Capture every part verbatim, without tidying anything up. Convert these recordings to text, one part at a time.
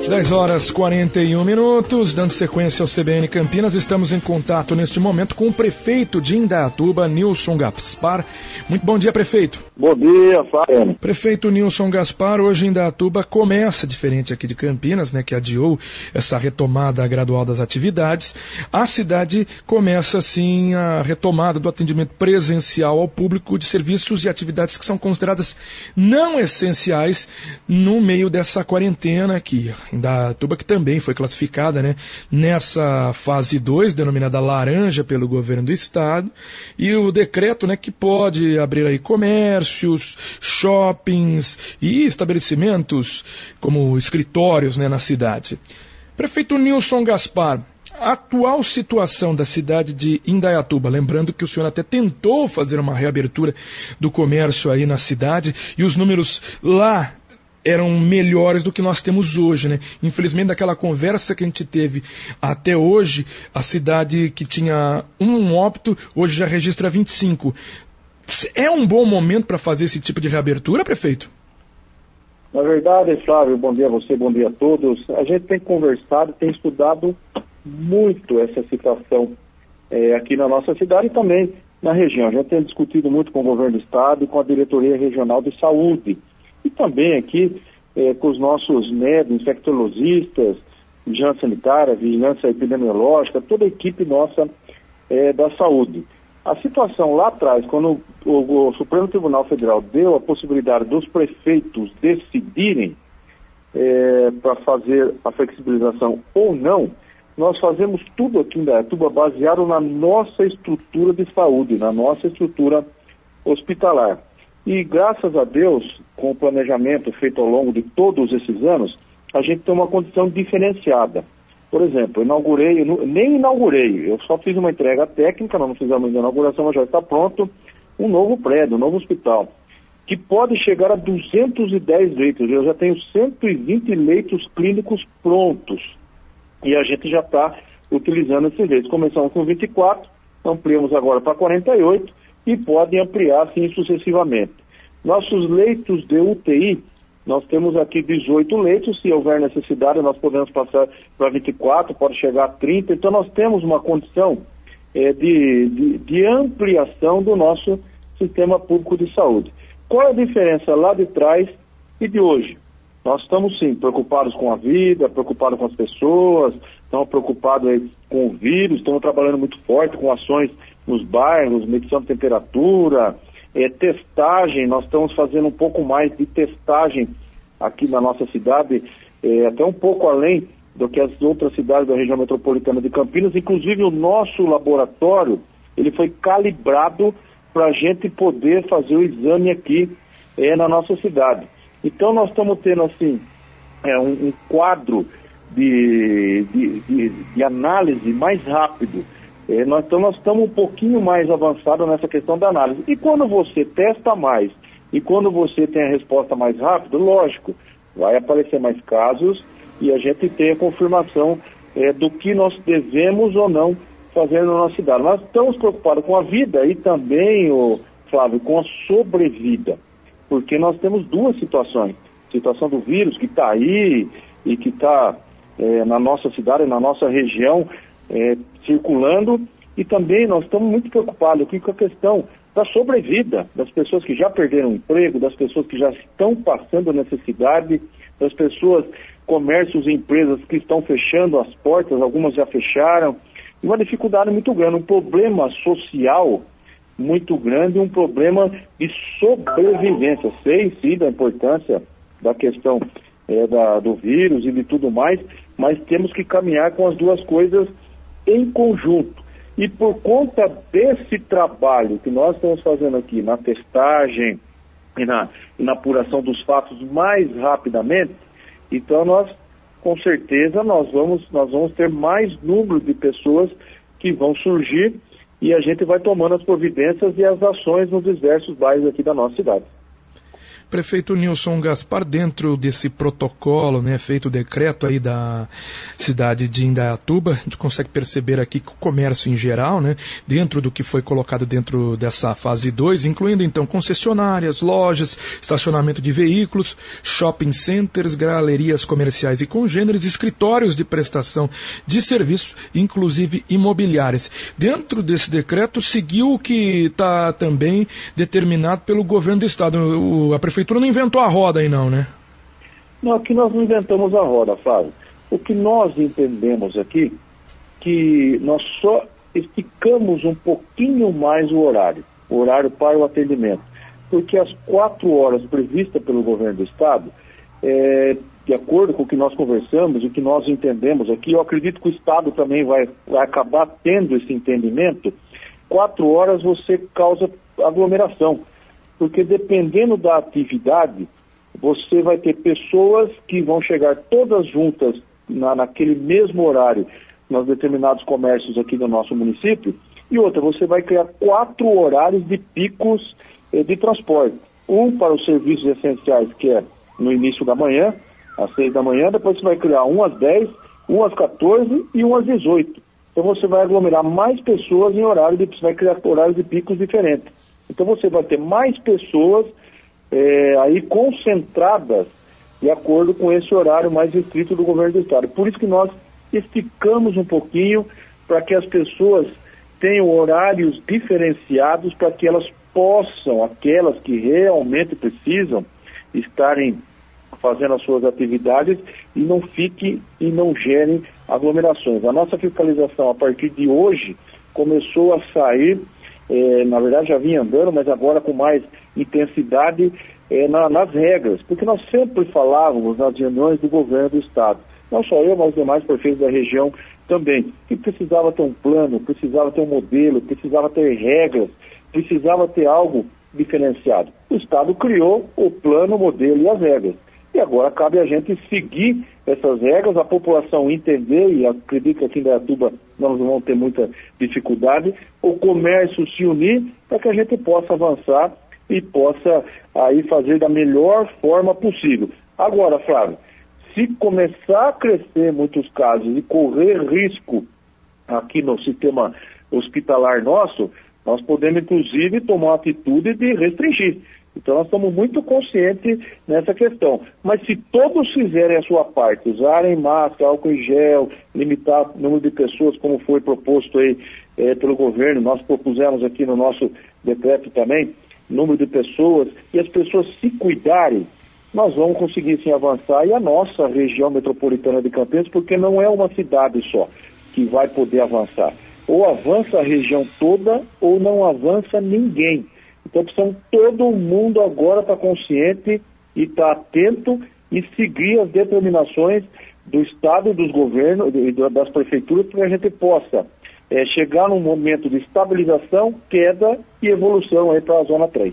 dez horas e quarenta e um minutos, dando sequência ao C B N Campinas, estamos em contato neste momento com o prefeito de Indaiatuba, Nilson Gaspar. Muito bom dia, prefeito. Bom dia, Fábio. Prefeito Nilson Gaspar, hoje Indaiatuba começa, diferente aqui de Campinas, né, que adiou essa retomada gradual das atividades. A cidade começa, sim, a retomada do atendimento presencial ao público de serviços e atividades que são consideradas não essenciais no meio dessa quarentena aqui. Indaiatuba, que também foi classificada, né, nessa fase dois, denominada laranja pelo governo do estado, e o decreto, né, que pode abrir aí comércios, shoppings e estabelecimentos como escritórios, né, na cidade. Prefeito Nilson Gaspar, a atual situação da cidade de Indaiatuba, lembrando que o senhor até tentou fazer uma reabertura do comércio aí na cidade e os números lá eram melhores do que nós temos hoje, né? Infelizmente, daquela conversa que a gente teve até hoje, a cidade que tinha um óbito, hoje já registra vinte e cinco. É um bom momento para fazer esse tipo de reabertura, prefeito? Na verdade, Flávio, bom dia a você, bom dia a todos. A gente tem conversado, tem estudado muito essa situação é, aqui na nossa cidade e também na região. A gente tem discutido muito com o governo do estado e com a diretoria regional de saúde. E também aqui eh, com os nossos médicos, infectologistas, vigilância sanitária, vigilância epidemiológica, toda a equipe nossa eh, da saúde. A situação lá atrás, quando o, o, o Supremo Tribunal Federal deu a possibilidade dos prefeitos decidirem eh, para fazer a flexibilização ou não, nós fazemos tudo aqui em Indaiatuba baseado na nossa estrutura de saúde, na nossa estrutura hospitalar. E graças a Deus, com o planejamento feito ao longo de todos esses anos, a gente tem uma condição diferenciada. Por exemplo, eu inaugurei, eu nem inaugurei, eu só fiz uma entrega técnica, nós não fizemos a inauguração, mas já está pronto um novo prédio, um novo hospital, que pode chegar a duzentos e dez leitos. Eu já tenho cento e vinte leitos clínicos prontos e a gente já está utilizando esses leitos. Começamos com vinte e quatro, ampliamos agora para quarenta e oito, e podem ampliar assim sucessivamente. Nossos leitos de U T I, nós temos aqui dezoito leitos, se houver necessidade nós podemos passar para vinte e quatro, pode chegar a trinta, então nós temos uma condição é, de, de, de ampliação do nosso sistema público de saúde. Qual é a diferença lá de trás e de hoje? Nós estamos sim preocupados com a vida, preocupados com as pessoas, estamos preocupados aí com o vírus, estamos trabalhando muito forte com ações nos bairros, medição de temperatura, é, testagem. Nós estamos fazendo um pouco mais de testagem aqui na nossa cidade, é, até um pouco além do que as outras cidades da região metropolitana de Campinas. Inclusive o nosso laboratório, ele foi calibrado para a gente poder fazer o exame aqui é, na nossa cidade. Então nós estamos tendo assim é, um, um quadro de, de, de, de análise mais rápido. É, nós, então nós estamos um pouquinho mais avançados nessa questão da análise. E quando você testa mais e quando você tem a resposta mais rápida, lógico, vai aparecer mais casos e a gente tem a confirmação é, do que nós devemos ou não fazer na nossa cidade. Nós estamos preocupados com a vida e também, o Flávio, com a sobrevida, porque nós temos duas situações. A situação do vírus que está aí e que está é, na nossa cidade, na nossa região, É, circulando, e também nós estamos muito preocupados aqui com a questão da sobrevida, das pessoas que já perderam o emprego, das pessoas que já estão passando necessidade, das pessoas, comércios e empresas que estão fechando as portas, algumas já fecharam, e uma dificuldade muito grande, um problema social muito grande, um problema de sobrevivência. Sei sim da importância da questão é, da, do vírus e de tudo mais, mas temos que caminhar com as duas coisas em conjunto. E por conta desse trabalho que nós estamos fazendo aqui, na testagem e na, e na apuração dos fatos mais rapidamente, então nós, com certeza, nós vamos, nós vamos ter mais número de pessoas que vão surgir e a gente vai tomando as providências e as ações nos diversos bairros aqui da nossa cidade. Prefeito Nilson Gaspar, dentro desse protocolo, né, feito o decreto aí da cidade de Indaiatuba, a gente consegue perceber aqui que o comércio em geral, né, dentro do que foi colocado dentro dessa fase dois, incluindo então concessionárias, lojas, estacionamento de veículos, shopping centers, galerias comerciais e congêneres, escritórios de prestação de serviços, inclusive imobiliárias. Dentro desse decreto seguiu o que está também determinado pelo governo do estado. O, a prefeitura não inventou a roda aí não, né? Não, aqui nós não inventamos a roda, Flávio. O que nós entendemos aqui, que nós só esticamos um pouquinho mais o horário, o horário para o atendimento, porque as quatro horas previstas pelo governo do estado, é, de acordo com o que nós conversamos e o que nós entendemos aqui, eu acredito que o estado também vai, vai acabar tendo esse entendimento. Quatro horas você causa aglomeração, porque dependendo da atividade, você vai ter pessoas que vão chegar todas juntas na, naquele mesmo horário, nos determinados comércios aqui do nosso município, e outra, você vai criar quatro horários de picos eh, de transporte. Um para os serviços essenciais, que é no início da manhã, às seis da manhã, depois você vai criar um às dez, um às quatorze e um às dezoito. Então você vai aglomerar mais pessoas em horário de, você vai criar horários de picos diferentes. Então você vai ter mais pessoas é, aí concentradas de acordo com esse horário mais restrito do governo do estado. Por isso que nós esticamos um pouquinho para que as pessoas tenham horários diferenciados para que elas possam, aquelas que realmente precisam, estarem fazendo as suas atividades e não fiquem e não gerem aglomerações. A nossa fiscalização, a partir de hoje, começou a sair, eh, na verdade já vinha andando, mas agora com mais intensidade eh, na, nas regras, porque nós sempre falávamos nas reuniões do governo do estado, não só eu, mas os demais prefeitos da região também, que precisava ter um plano, precisava ter um modelo, precisava ter regras, precisava ter algo diferenciado. O estado criou o plano, o modelo e as regras. E agora cabe a gente seguir essas regras, a população entender, e acredito que aqui em Indaiatuba nós não vamos ter muita dificuldade, o comércio se unir para que a gente possa avançar e possa aí fazer da melhor forma possível. Agora, Flávio, se começar a crescer muitos casos e correr risco aqui no sistema hospitalar nosso, nós podemos inclusive tomar a atitude de restringir. Então nós estamos muito conscientes nessa questão. Mas se todos fizerem a sua parte, usarem máscara, álcool em gel, limitar o número de pessoas, como foi proposto aí eh, pelo governo, nós propusemos aqui no nosso decreto também, número de pessoas, e as pessoas se cuidarem, nós vamos conseguir sim avançar. E a nossa região metropolitana de Campinas, porque não é uma cidade só que vai poder avançar. Ou avança a região toda, ou não avança ninguém. Então precisamos, todo mundo agora estar consciente e estar atento e seguir as determinações do Estado, dos governos e das prefeituras, para que a gente possa é, chegar num momento de estabilização, queda e evolução aí para a Zona três.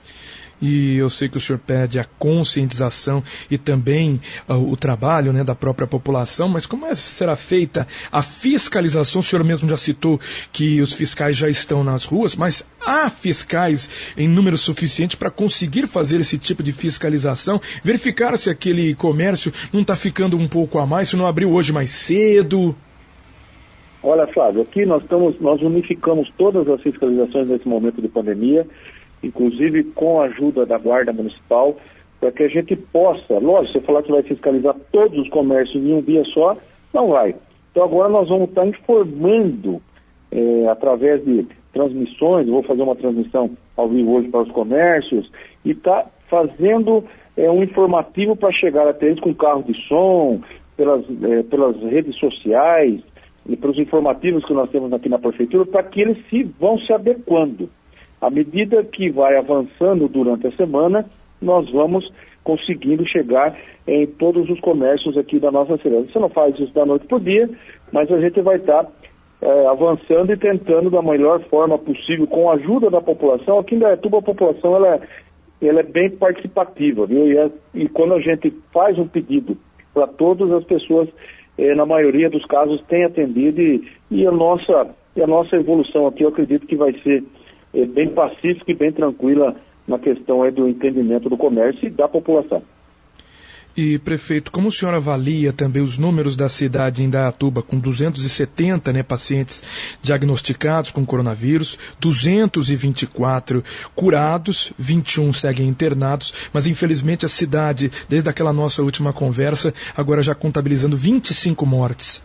E eu sei que o senhor pede a conscientização e também uh, o trabalho, né, da própria população, mas como é, será feita a fiscalização? O senhor mesmo já citou que os fiscais já estão nas ruas, mas há fiscais em número suficiente para conseguir fazer esse tipo de fiscalização, verificar se aquele comércio não está ficando um pouco a mais, se não abriu hoje mais cedo? Olha, Flávio, aqui nós, estamos, nós unificamos todas as fiscalizações nesse momento de pandemia, inclusive com a ajuda da Guarda Municipal, para que a gente possa, lógico, você falar que vai fiscalizar todos os comércios em um dia só, não vai. Então agora nós vamos estar informando, é, através de transmissões, vou fazer uma transmissão ao vivo hoje para os comércios, e está fazendo é, um informativo para chegar até eles com carro de som, pelas, é, pelas redes sociais, e pelos informativos que nós temos aqui na prefeitura, para que eles se, vão se adequando. À medida que vai avançando durante a semana, nós vamos conseguindo chegar em todos os comércios aqui da nossa cidade. Você não faz isso da noite para o dia, mas a gente vai estar é, avançando e tentando da melhor forma possível, com a ajuda da população. Aqui em Indaiatuba a população ela, ela é bem participativa, viu? E, é, e quando a gente faz um pedido para todas as pessoas, é, na maioria dos casos tem atendido, e, e, a nossa, e a nossa evolução aqui eu acredito que vai ser é bem pacífica e bem tranquila na questão aí do entendimento do comércio e da população. E, prefeito, como o senhor avalia também os números da cidade de Indaiatuba, com duzentos e setenta né, pacientes diagnosticados com coronavírus, duzentos e vinte e quatro curados, vinte e um seguem internados, mas infelizmente a cidade, desde aquela nossa última conversa, agora já contabilizando vinte e cinco mortes.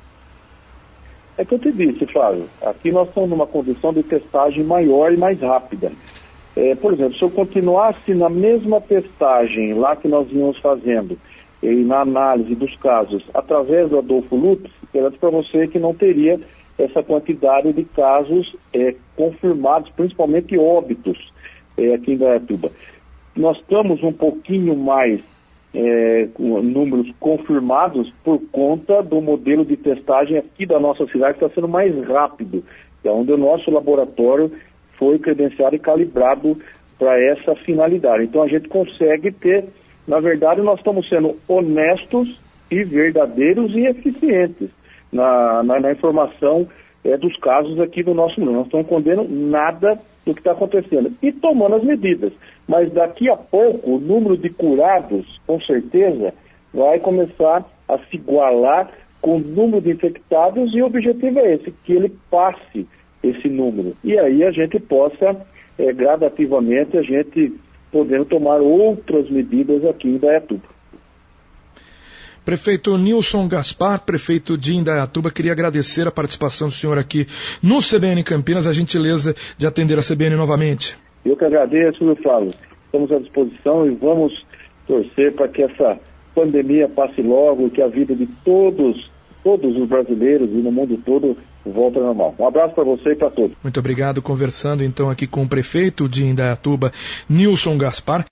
É que eu te disse, Flávio, aqui nós estamos numa condição de testagem maior e mais rápida. É, por exemplo, se eu continuasse na mesma testagem lá que nós vínhamos fazendo, e na análise dos casos, através do Adolfo Lutz, garanto para você que não teria essa quantidade de casos é, confirmados, principalmente óbitos é, aqui em Indaiatuba. Nós estamos um pouquinho mais é, com números confirmados por conta do modelo de testagem aqui da nossa cidade, que está sendo mais rápido, é onde o nosso laboratório foi credenciado e calibrado para essa finalidade. Então a gente consegue ter, na verdade, nós estamos sendo honestos e verdadeiros e eficientes na, na, na informação é, dos casos aqui do nosso mundo. Nós estamos escondendo nada do que está acontecendo e tomando as medidas. Mas daqui a pouco, o número de curados, com certeza, vai começar a se igualar com o número de infectados e o objetivo é esse, que ele passe esse número. E aí a gente possa, é, gradativamente, a gente podendo tomar outras medidas aqui em Indaiatuba. Prefeito Nilson Gaspar, prefeito de Indaiatuba, queria agradecer a participação do senhor aqui no C B N Campinas, a gentileza de atender a C B N novamente. Eu que agradeço, meu Flávio. Estamos à disposição e vamos torcer para que essa pandemia passe logo e que a vida de todos, todos os brasileiros e no mundo todo volte ao normal. Um abraço para você e para todos. Muito obrigado. Conversando então aqui com o prefeito de Indaiatuba, Nilson Gaspar.